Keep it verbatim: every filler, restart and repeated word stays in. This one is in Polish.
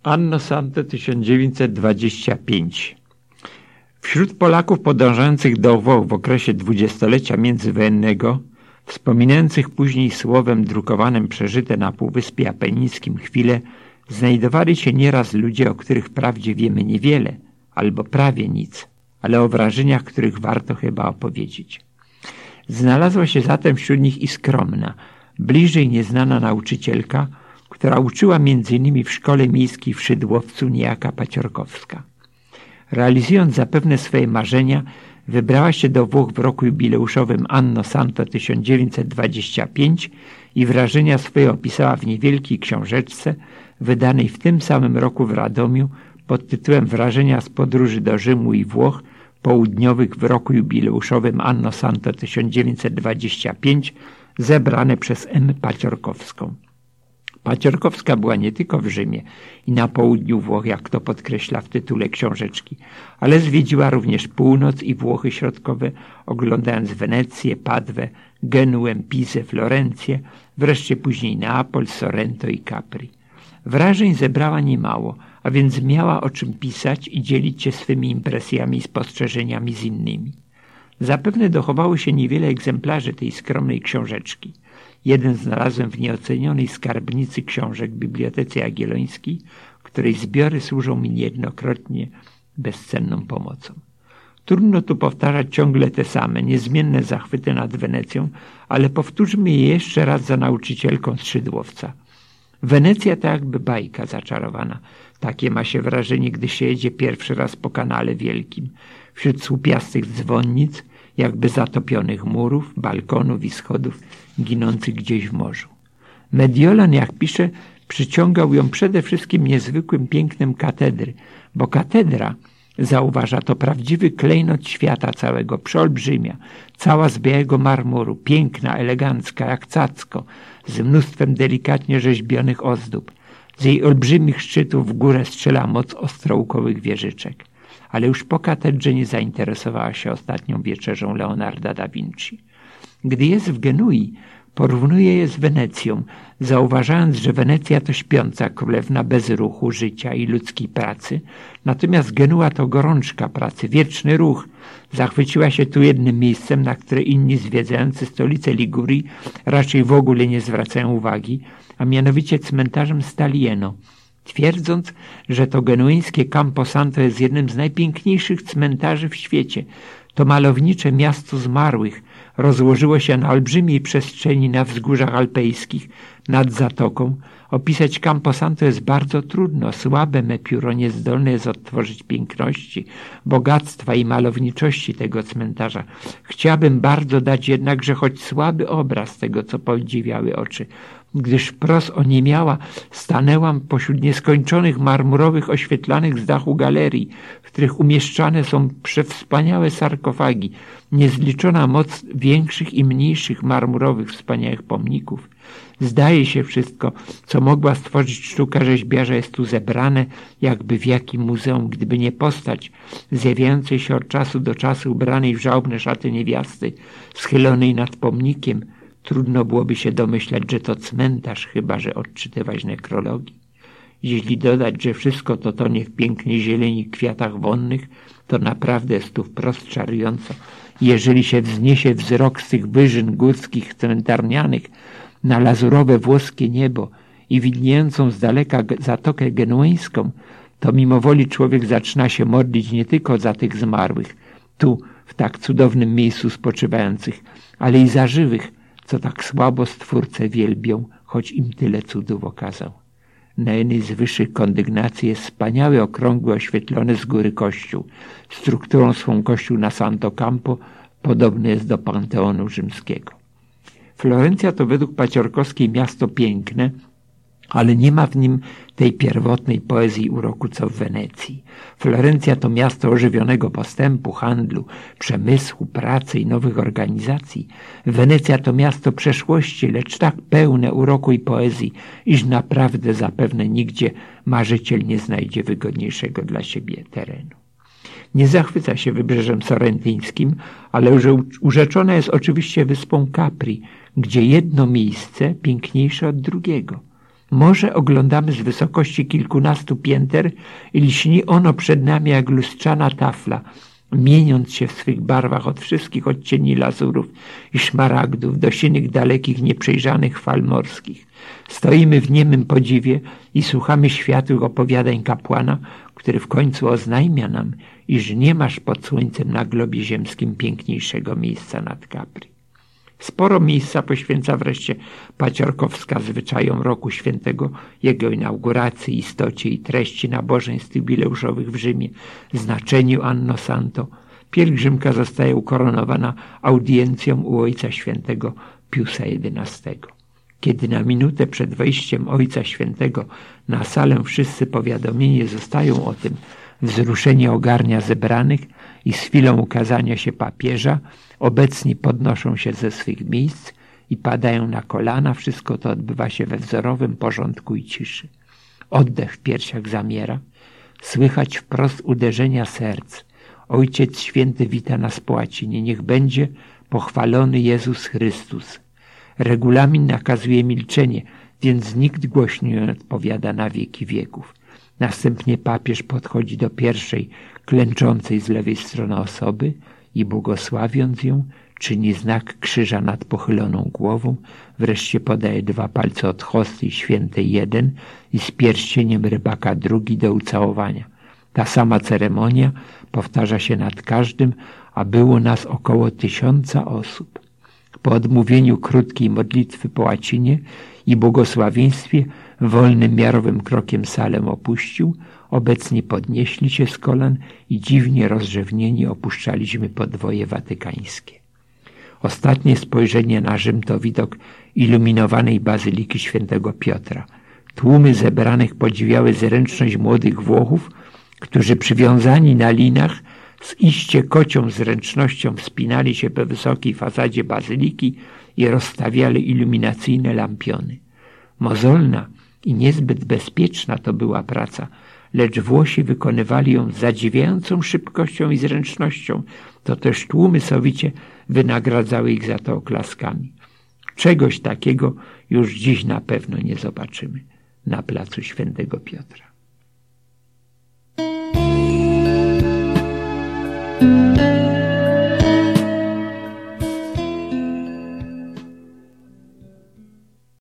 Anno Santo tysiąc dziewięćset dwadzieścia pięć. Wśród Polaków podążających do Włoch w okresie dwudziestolecia międzywojennego, wspominających później słowem drukowanym przeżyte na Półwyspie Apenińskim chwile, znajdowali się nieraz ludzie, o których wprawdzie wiemy niewiele, albo prawie nic, ale o wrażeniach, których warto chyba opowiedzieć. Znalazła się zatem wśród nich i skromna, bliżej nieznana nauczycielka, która uczyła między innymi w szkole miejskiej w Szydłowcu, niejaka Paciorkowska. Realizując zapewne swoje marzenia, wybrała się do Włoch w roku jubileuszowym Anno Santo tysiąc dziewięćset dwadzieścia pięć i wrażenia swoje opisała w niewielkiej książeczce wydanej w tym samym roku w Radomiu pod tytułem Wrażenia z podróży do Rzymu i Włoch południowych w roku jubileuszowym Anno Santo tysiąc dziewięćset dwadzieścia pięć, zebrane przez M. Paciorkowską. Paciorkowska była nie tylko w Rzymie i na południu Włoch, jak to podkreśla w tytule książeczki, ale zwiedziła również północ i Włochy środkowe, oglądając Wenecję, Padwę, Genuę, Pizę, Florencję, wreszcie później Neapol, Sorrento i Capri. Wrażeń zebrała niemało, a więc miała o czym pisać i dzielić się swymi impresjami i spostrzeżeniami z innymi. Zapewne dochowało się niewiele egzemplarzy tej skromnej książeczki. Jeden znalazłem w nieocenionej skarbnicy książek w Bibliotece Jagiellońskiej, której zbiory służą mi niejednokrotnie bezcenną pomocą. Trudno tu powtarzać ciągle te same, niezmienne zachwyty nad Wenecją, ale powtórzmy je jeszcze raz za nauczycielką z Szydłowca. Wenecja to jakby bajka zaczarowana. Takie ma się wrażenie, gdy się jedzie pierwszy raz po kanale wielkim. Wśród słupiastych dzwonnic, jakby zatopionych murów, balkonów i schodów ginących gdzieś w morzu. Mediolan, jak pisze, przyciągał ją przede wszystkim niezwykłym pięknem katedry, bo katedra, zauważa, to prawdziwy klejnot świata całego, przeolbrzymia, cała z białego marmuru, piękna, elegancka, jak cacko, z mnóstwem delikatnie rzeźbionych ozdób. Z jej olbrzymich szczytów w górę strzela moc ostrołkowych wieżyczek. Ale już po katedrze nie zainteresowała się ostatnią wieczerzą Leonarda da Vinci. Gdy jest w Genui, porównuje je z Wenecją, zauważając, że Wenecja to śpiąca królewna bez ruchu, życia i ludzkiej pracy, natomiast Genua to gorączka pracy, wieczny ruch. Zachwyciła się tu jednym miejscem, na które inni zwiedzający stolicę Ligurii raczej w ogóle nie zwracają uwagi, a mianowicie cmentarzem Stalieno, twierdząc, że to genueńskie Campo Santo jest jednym z najpiękniejszych cmentarzy w świecie. To malownicze miasto zmarłych rozłożyło się na olbrzymiej przestrzeni na wzgórzach alpejskich, nad zatoką. Opisać Campo Santo jest bardzo trudno. Słabe me pióro niezdolne jest odtworzyć piękności, bogactwa i malowniczości tego cmentarza. Chciałbym bardzo dać jednakże choć słaby obraz tego, co podziwiały oczy. Gdyż wprost oniemiała, stanęłam pośród nieskończonych marmurowych oświetlanych z dachu galerii, w których umieszczane są przewspaniałe sarkofagi, niezliczona moc większych i mniejszych marmurowych wspaniałych pomników. Zdaje się wszystko, co mogła stworzyć sztuka rzeźbiarza, jest tu zebrane, jakby w jakim muzeum, gdyby nie postać zjawiającej się od czasu do czasu ubranej w żałobne szaty niewiasty, schylonej nad pomnikiem. Trudno byłoby się domyślać, że to cmentarz, chyba że odczytywać nekrologii. Jeśli dodać, że wszystko to tonie w pięknej zieleni i kwiatach wonnych, to naprawdę jest tu wprost czarująco. Jeżeli się wzniesie wzrok z tych wyżyn górskich cmentarnianych na lazurowe włoskie niebo i widniejącą z daleka zatokę genueńską, to mimowoli człowiek zaczyna się modlić nie tylko za tych zmarłych, tu w tak cudownym miejscu spoczywających, ale i za żywych, co tak słabo Stwórcę wielbią, choć im tyle cudów okazał. Na jednej z wyższych kondygnacji jest wspaniały, okrągły, oświetlony z góry kościół. Strukturą swą kościół na Santo Campo podobny jest do Panteonu Rzymskiego. Florencja to według Paciorkowskiej miasto piękne, ale nie ma w nim tej pierwotnej poezji i uroku, co w Wenecji. Florencja to miasto ożywionego postępu, handlu, przemysłu, pracy i nowych organizacji. Wenecja to miasto przeszłości, lecz tak pełne uroku i poezji, iż naprawdę zapewne nigdzie marzyciel nie znajdzie wygodniejszego dla siebie terenu. Nie zachwyca się wybrzeżem sorentyńskim, ale że urzeczona jest oczywiście wyspą Capri, gdzie jedno miejsce piękniejsze od drugiego. Morze oglądamy z wysokości kilkunastu pięter i lśni ono przed nami jak lustrzana tafla, mieniąc się w swych barwach od wszystkich odcieni lazurów i szmaragdów do sinych dalekich, nieprzejrzanych fal morskich. Stoimy w niemym podziwie i słuchamy światłych opowiadań kapłana, który w końcu oznajmia nam, iż nie masz pod słońcem na globie ziemskim piękniejszego miejsca nad Capri. Sporo miejsca poświęca wreszcie Paciorkowska zwyczajom roku świętego, jego inauguracji, istocie i treści nabożeństw jubileuszowych w Rzymie, znaczeniu Anno Santo. Pielgrzymka zostaje ukoronowana audiencją u Ojca Świętego Piusa jedenastego. Kiedy na minutę przed wejściem Ojca Świętego na salę wszyscy powiadomieni zostają o tym, wzruszenie ogarnia zebranych i z chwilą ukazania się papieża obecni podnoszą się ze swych miejsc i padają na kolana. Wszystko to odbywa się we wzorowym porządku i ciszy. Oddech w piersiach zamiera. Słychać wprost uderzenia serc. Ojciec Święty wita nas po łacinie. Niech będzie pochwalony Jezus Chrystus. Regulamin nakazuje milczenie, więc nikt głośno nie odpowiada na wieki wieków. Następnie papież podchodzi do pierwszej, klęczącej z lewej strony osoby i błogosławiąc ją, czyni znak krzyża nad pochyloną głową, wreszcie podaje dwa palce od hostii świętej jeden i z pierścieniem rybaka drugi do ucałowania. Ta sama ceremonia powtarza się nad każdym, a było nas około tysiąca osób. Po odmówieniu krótkiej modlitwy po łacinie i błogosławieństwie wolnym miarowym krokiem salę opuścił, obecni podnieśli się z kolan i dziwnie rozrzewnieni opuszczaliśmy podwoje watykańskie. Ostatnie spojrzenie na Rzym to widok iluminowanej bazyliki świętego Piotra. Tłumy zebranych podziwiały zręczność młodych Włochów, którzy przywiązani na linach z iście kocią zręcznością wspinali się po wysokiej fasadzie bazyliki i rozstawiali iluminacyjne lampiony. Mozolna i niezbyt bezpieczna to była praca, lecz Włosi wykonywali ją z zadziwiającą szybkością i zręcznością. To też tłumy sowicie wynagradzały ich za to oklaskami. Czegoś takiego już dziś na pewno nie zobaczymy na placu Świętego Piotra.